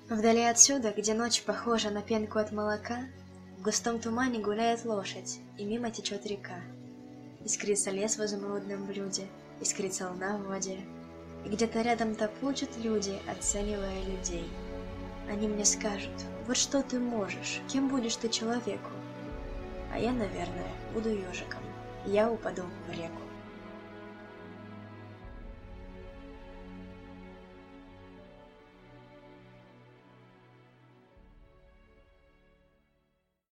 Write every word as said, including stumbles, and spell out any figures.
Вдали отсюда, где ночь похожа на пенку от молока, в густом тумане гуляет лошадь, и мимо течет река. Искрится лес в изумрудном блюде, искрится луна в воде, и где-то рядом топочут люди, оценивая людей. Они мне скажут: вот что ты можешь, кем будешь ты человеку? А я, наверное, буду ежиком, я упаду в реку.